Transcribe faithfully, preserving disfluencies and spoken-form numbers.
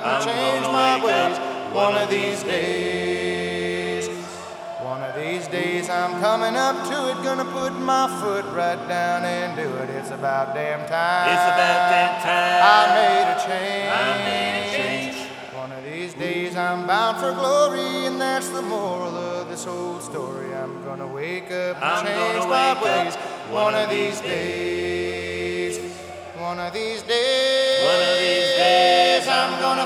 and change my ways one of these days. One of these days I'm coming up to it, gonna put my foot right down and do it. It's about damn time. It's about damn time. I made a change. I made a change. One of these days I'm bound for glory, and that's the moral of this old story. I'm gonna wake up and I'm change gonna my wake ways up one of these days. One of these days. One of these